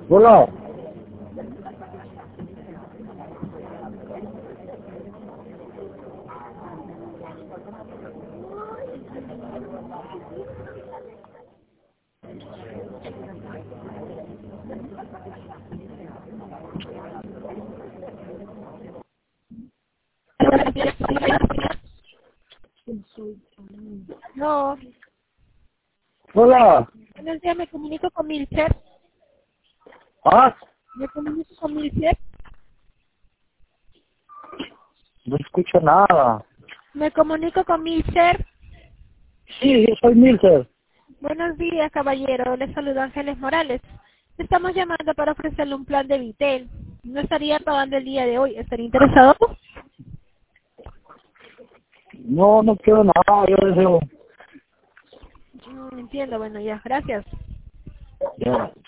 Hola. No, Hola. buenos días, me comunico con Milcer. Ah, Me comunico con Milcer. no escucho nada. Me comunico con Milcer. Sí, yo soy Milter. Buenos días, caballero. Les saluda Ángeles Morales. Estamos llamando para ofrecerle un plan de Vitel. No estaría pagando el día de hoy. ¿Estaría interesado? No, no quiero nada, yo deseo. Entiendo. Bueno, ya. Gracias. Ya.